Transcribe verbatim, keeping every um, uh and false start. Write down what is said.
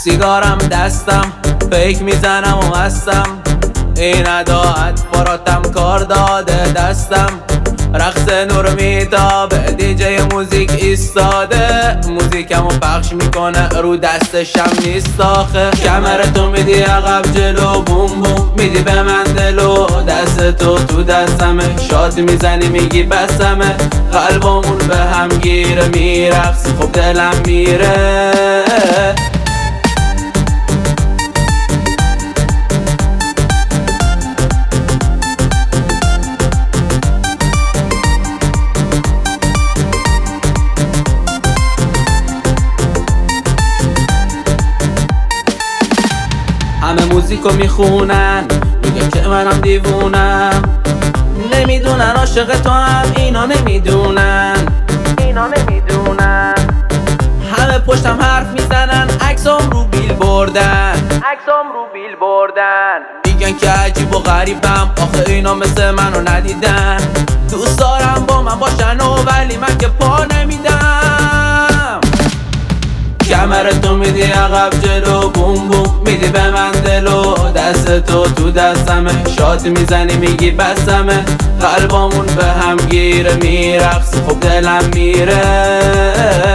سیگارم دستم، فکر میزنم و مستم. این اداعت فراتم کار داده دستم. رقص نور میتابه، دیجی موزیک ایستاده. موزیکمو پخش میکنه رو دستشم نیست آخه. کمرتو میدی عقب جلو، بوم بوم میدی به من دلو. دستتو تو دستمه، شاد میزنی میگی بسمه. قلبمون به هم گیره، میرقصی خب دلم میره. همه موزیکو میخونن، میگه که منم دیوونم. نمیدونن عاشق تو هم اینا نمیدونن، اینا نمیدونن. همه پشتم حرف میزنن، عکسام رو بیل بردن، عکسام رو بیل بردن. میگن که عجیب و غریبم، آخه اینا مثل منو ندیدن. دوست دارم با من باشن و ولی من که پا نمیدم. کمرتو میدی عقب جلو، بوم بوم میدی به من دلو. دستتو تو دستمه، شاد میزنی میگی بسمه. قلبمون به هم گیره، میرقصی خب دلم میره.